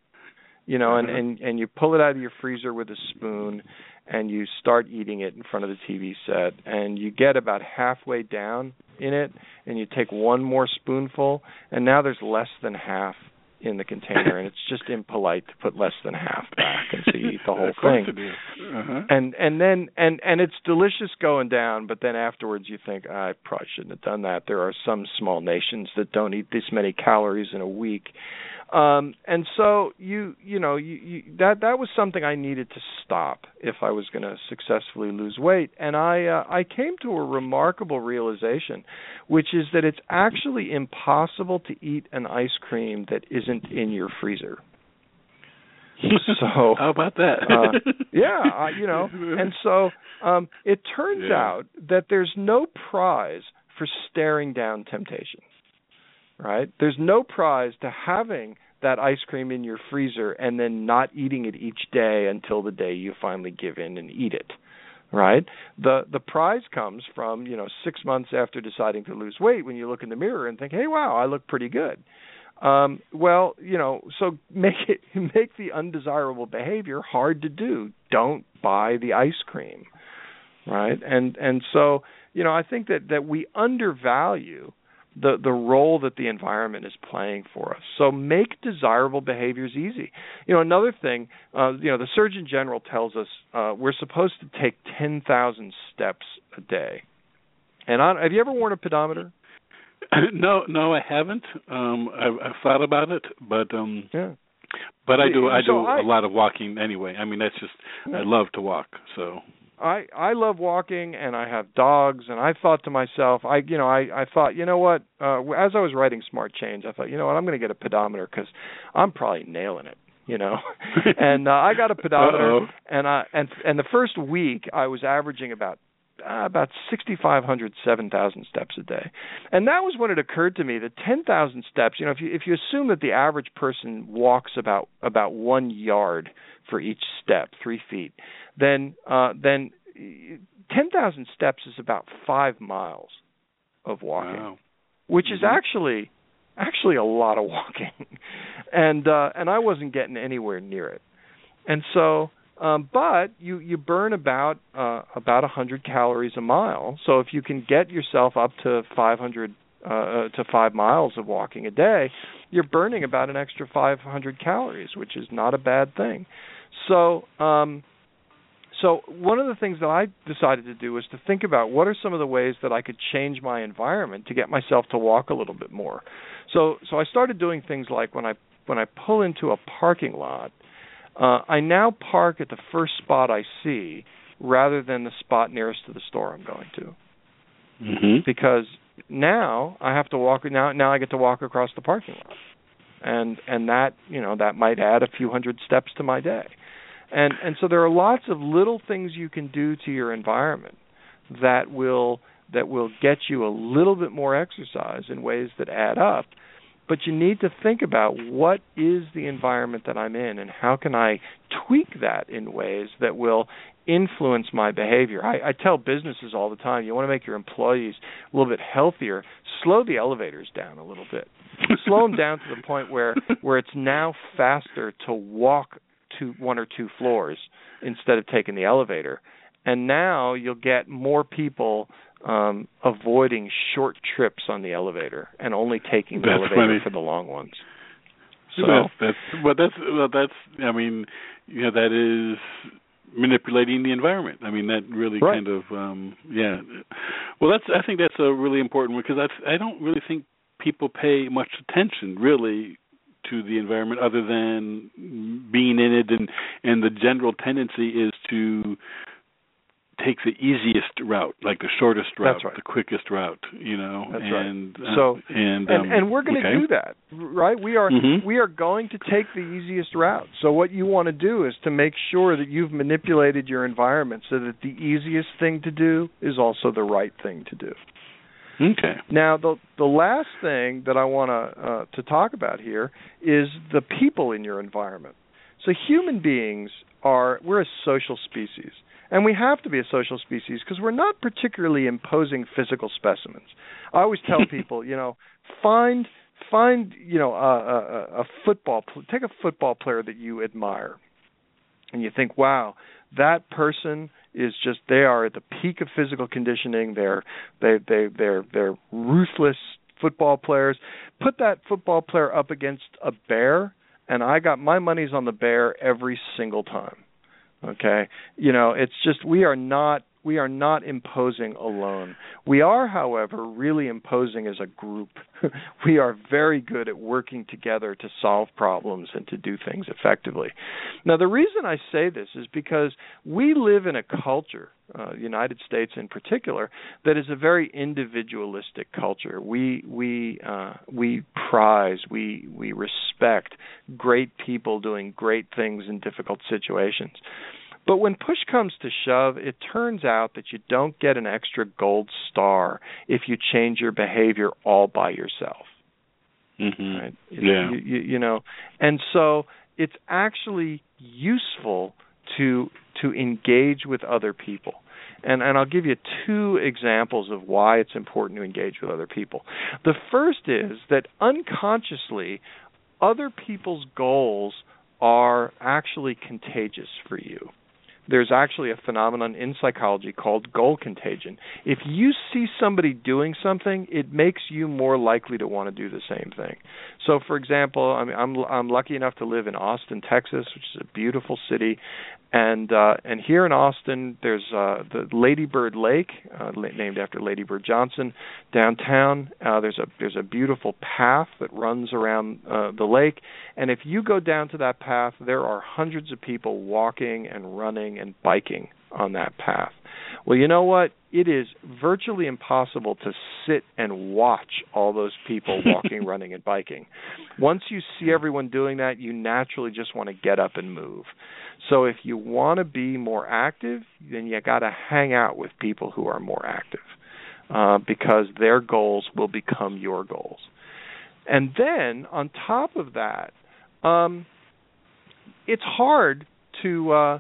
and you pull it out of your freezer with a spoon, and you start eating it in front of the TV set, and you get about halfway down in it, and you take one more spoonful, and now there's less than half in the container, and it's just impolite to put less than half back, and so you eat the whole of course thing. It is. Uh-huh. And it's delicious going down, but then afterwards you think, I probably shouldn't have done that. There are some small nations that don't eat this many calories in a week. And so that was something I needed to stop if I was going to successfully lose weight. And I came to a remarkable realization, which is that it's actually impossible to eat an ice cream that isn't in your freezer. So how about that? And so it turns out that there's no prize for staring down temptation. Right? There's no prize to having that ice cream in your freezer and then not eating it each day until the day you finally give in and eat it. Right? The prize comes from, 6 months after deciding to lose weight, when you look in the mirror and think, hey, wow, I look pretty good. So make the undesirable behavior hard to do. Don't buy the ice cream. Right? And so, I think that we undervalue the role that the environment is playing for us. So make desirable behaviors easy. Another thing, the Surgeon General tells us we're supposed to take 10,000 steps a day. And have you ever worn a pedometer? No, I haven't. I've thought about it, but but I do a lot of walking anyway. I mean, that's just I love to walk, so. I love walking, and I have dogs, and I thought to myself, I thought, what? As I was writing Smart Change, I thought, what? I'm going to get a pedometer because I'm probably nailing it, And I got a pedometer, and the first week I was averaging about 6,500, 7,000 steps a day, and that was when it occurred to me that 10,000 steps. If you assume that the average person walks about 1 yard for each step, 3 feet, then 10,000 steps is about 5 miles of walking, which is actually a lot of walking, and I wasn't getting anywhere near it, and so. But you burn about 100 calories a mile. So if you can get yourself up to 500 to 5 miles of walking a day, you're burning about an extra 500 calories, which is not a bad thing. So one of the things that I decided to do was to think about what are some of the ways that I could change my environment to get myself to walk a little bit more. So I started doing things like when I pull into a parking lot, I now park at the first spot I see rather than the spot nearest to the store I'm going to. Mm-hmm. Because now I have to walk. Now I get to walk across the parking lot, and that that might add a few hundred steps to my day. And so there are lots of little things you can do to your environment that will get you a little bit more exercise in ways that add up. But you need to think about what is the environment that I'm in and how can I tweak that in ways that will influence my behavior. I tell businesses all the time, you want to make your employees a little bit healthier, slow the elevators down a little bit. Slow them down to the point where it's now faster to walk to 1 or 2 floors instead of taking the elevator. And now you'll get more people avoiding short trips on the elevator and only taking the elevator for the long ones. So that's I mean, that is manipulating the environment. I mean, that really kind of Well, I think that's a really important one because I don't really think people pay much attention really to the environment other than being in it, and the general tendency is to take the easiest route, like the shortest route, the quickest route, That's and, right. So and we're going to do that, right? We are going to take the easiest route. So what you want to do is to make sure that you've manipulated your environment so that the easiest thing to do is also the right thing to do. Okay. Now, the last thing that I want to talk about here is the people in your environment. So human beings we're a social species. And we have to be a social species because we're not particularly imposing physical specimens. I always tell people, find a football. Take a football player that you admire, and you think, wow, that person is they are at the peak of physical conditioning. They're ruthless football players. Put that football player up against a bear, and I got my money's on the bear every single time. Okay? It's just we are not imposing alone. We are, however, really imposing as a group. We are very good at working together to solve problems and to do things effectively. Now, the reason I say this is because we live in a culture, United States in particular, that is a very individualistic culture. We prize, we respect great people doing great things in difficult situations. But when push comes to shove, it turns out that you don't get an extra gold star if you change your behavior all by yourself. Mm-hmm. Right? Yeah. And so it's actually useful to engage with other people. And I'll give you 2 examples of why it's important to engage with other people. The first is that unconsciously, other people's goals are actually contagious for you. There's actually a phenomenon in psychology called goal contagion. If you see somebody doing something, it makes you more likely to want to do the same thing. So, for example, I'm lucky enough to live in Austin, Texas, which is a beautiful city, and here in Austin, there's the Lady Bird Lake, named after Lady Bird Johnson, downtown. There's a beautiful path that runs around the lake, and if you go down to that path, there are hundreds of people walking and running and biking on that path. Well, you know what? It is virtually impossible to sit and watch all those people walking, running, and biking. Once you see everyone doing that, you naturally just want to get up and move. So if you want to be more active, then you got to hang out with people who are more active, because their goals will become your goals. And then on top of that, it's hard to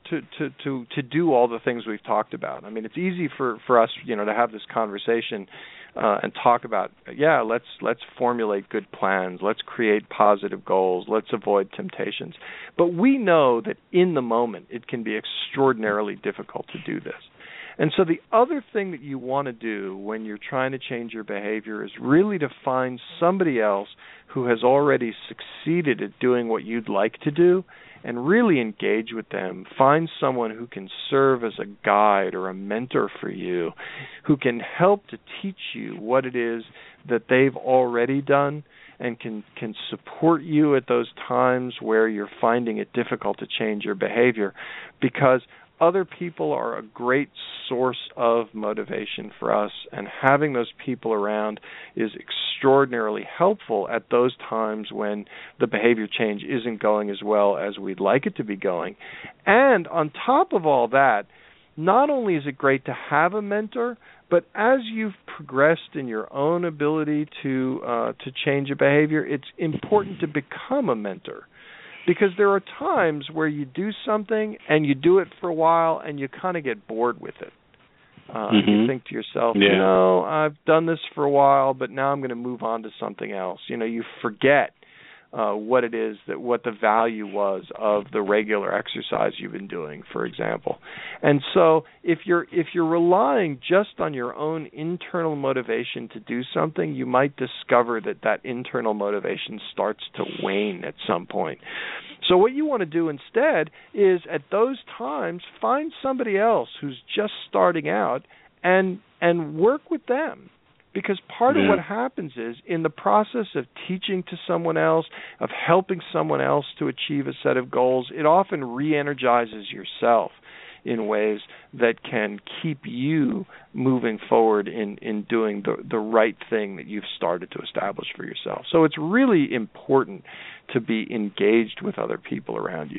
do all the things we've talked about. I mean, it's easy for us, to have this conversation and talk about, let's formulate good plans, let's create positive goals, let's avoid temptations. But we know that in the moment it can be extraordinarily difficult to do this. And so the other thing that you want to do when you're trying to change your behavior is really to find somebody else who has already succeeded at doing what you'd like to do and really engage with them. Find someone who can serve as a guide or a mentor for you, who can help to teach you what it is that they've already done and can support you at those times where you're finding it difficult to change your behavior, because other people are a great source of motivation for us, and having those people around is extraordinarily helpful at those times when the behavior change isn't going as well as we'd like it to be going. And on top of all that, not only is it great to have a mentor, but as you've progressed in your own ability to change a behavior, it's important to become a mentor. Because there are times where you do something and you do it for a while and you kind of get bored with it. You think to yourself, I've done this for a while, but now I'm going to move on to something else. You forget what it is, what the value was of the regular exercise you've been doing, for example. And so if you're relying just on your own internal motivation to do something, you might discover that internal motivation starts to wane at some point. So what you want to do instead is at those times find somebody else who's just starting out and work with them. Because part of what happens is, in the process of teaching to someone else, of helping someone else to achieve a set of goals, it often re-energizes yourself in ways that can keep you moving forward in doing the right thing that you've started to establish for yourself. So it's really important to be engaged with other people around you.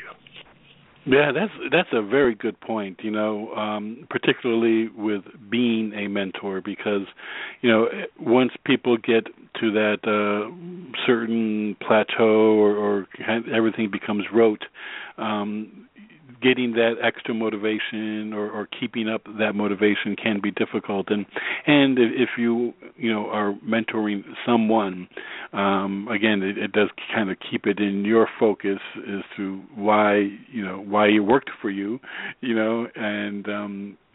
Yeah, that's a very good point, particularly with being a mentor, because, once people get to that certain plateau or everything becomes rote, getting that extra motivation or keeping up that motivation can be difficult. And if you are mentoring someone, again, it does kind of keep it in your focus as to why it worked for you, and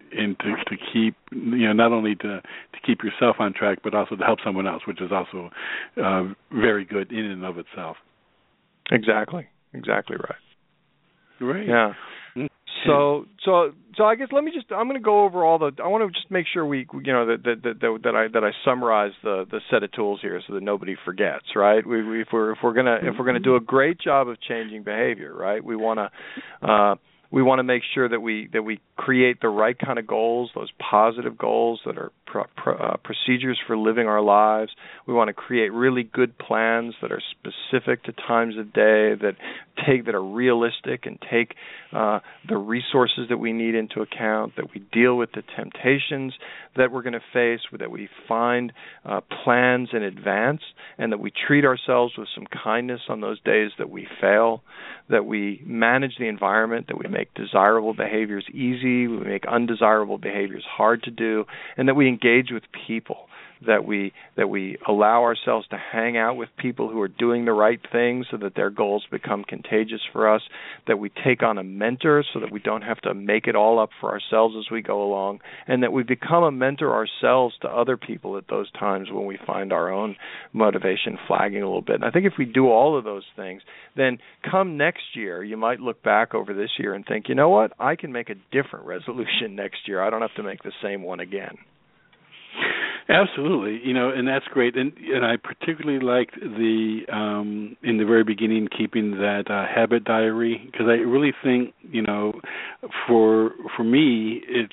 and to keep, not only to keep yourself on track, but also to help someone else, which is also very good in and of itself. Exactly right. Right. Yeah. So I guess I'm going to go over I want to just make sure that I summarize the set of tools here so that nobody forgets, right? If we're going to do a great job of changing behavior, right? We want to make sure that we create the right kind of goals, those positive goals that are procedures for living our lives. We want to create really good plans that are specific to times of day, that are realistic and take the resources that we need into account, that we deal with the temptations that we're going to face, that we find plans in advance, and that we treat ourselves with some kindness on those days that we fail, that we manage the environment, that we make desirable behaviors easy, we make undesirable behaviors hard to do, and that we engage with people, that we allow ourselves to hang out with people who are doing the right things so that their goals become contagious for us, that we take on a mentor so that we don't have to make it all up for ourselves as we go along, and that we become a mentor ourselves to other people at those times when we find our own motivation flagging a little bit. And I think if we do all of those things, then come next year, you might look back over this year and think, you know what, I can make a different resolution next year. I don't have to make the same one again. Absolutely, and that's great, and I particularly liked the in the very beginning keeping that habit diary, because I really think for me it's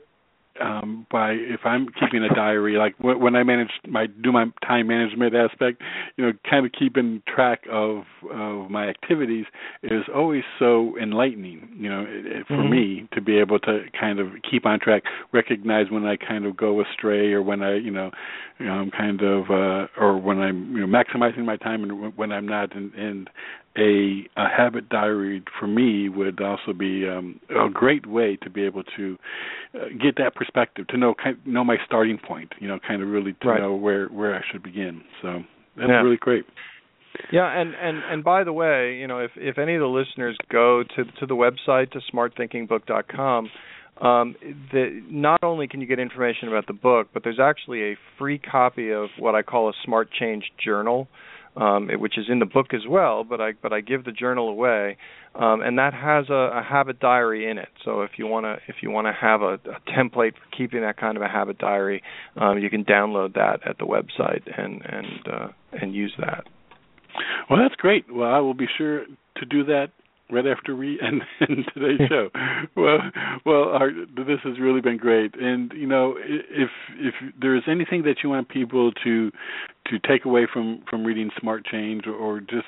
if I'm keeping a diary, like when I do my time management aspect, kind of keeping track of my activities is always so enlightening, for me to be able to kind of keep on track, recognize when I kind of go astray, or when I, or when I'm maximizing my time and when I'm not, and a habit diary for me would also be a great way to be able to get that perspective, to know my starting point, kind of really to know where I should begin. So that's really great. Yeah, and by the way, if any of the listeners go to the website, to smartthinkingbook.com, not only can you get information about the book, but there's actually a free copy of what I call a Smart Change Journal, which is in the book as well, but I give the journal away, and that has a habit diary in it. So if you want to have a template for keeping that kind of a habit diary, you can download that at the website and use that. Well, that's great. Well, I will be sure to do that right after we end today's show. Well, Art, this has really been great. And if there is anything that you want people to take away from reading Smart Change, or just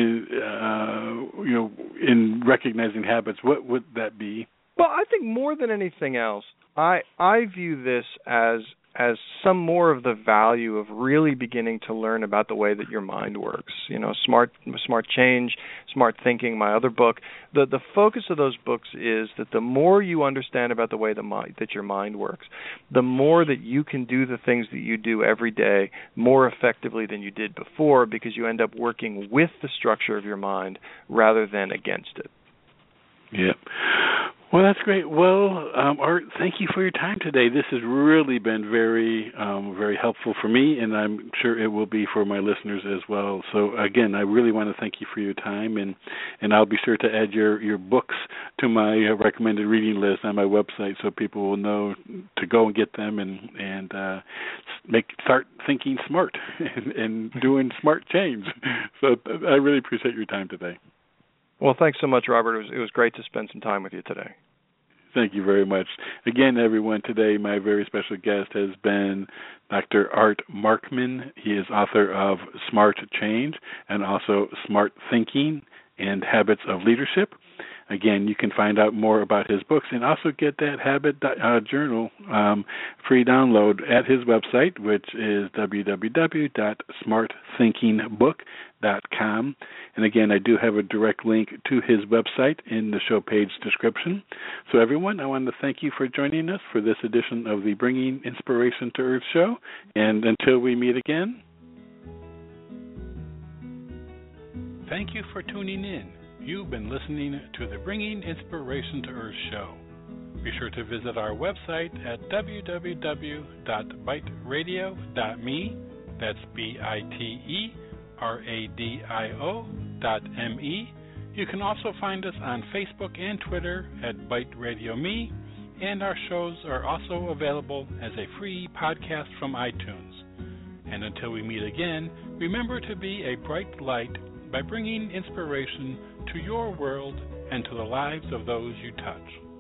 in recognizing habits, what would that be? Well, I think more than anything else, I view this as some more of the value of really beginning to learn about the way that your mind works. Smart Change, Smart Thinking, my other book. The focus of those books is that the more you understand about the way that your mind works, the more that you can do the things that you do every day more effectively than you did before, because you end up working with the structure of your mind rather than against it. Yeah. Well, that's great. Well, Art, thank you for your time today. This has really been very, very helpful for me, and I'm sure it will be for my listeners as well. So, again, I really want to thank you for your time, and I'll be sure to add your books to my recommended reading list on my website, so people will know to go and get them and start thinking smart and doing smart change. So I really appreciate your time today. Well, thanks so much, Robert. It was great to spend some time with you today. Thank you very much. Again, everyone, today my very special guest has been Dr. Art Markman. He is author of Smart Change and also Smart Thinking and Habits of Leadership. Again, you can find out more about his books and also get that habit journal free download at his website, which is www.smartthinkingbook.com. And again, I do have a direct link to his website in the show page description. So everyone, I want to thank you for joining us for this edition of the Bringing Inspiration to Earth show. And until we meet again. Thank you for tuning in. You've been listening to the Bringing Inspiration to Earth show. Be sure to visit our website at www.biteradio.me. That's BITERADIO.me. You can also find us on Facebook and Twitter at Bite Radio Me, and our shows are also available as a free podcast from iTunes. And until we meet again, remember to be a bright light by bringing inspiration to your world and to the lives of those you touch.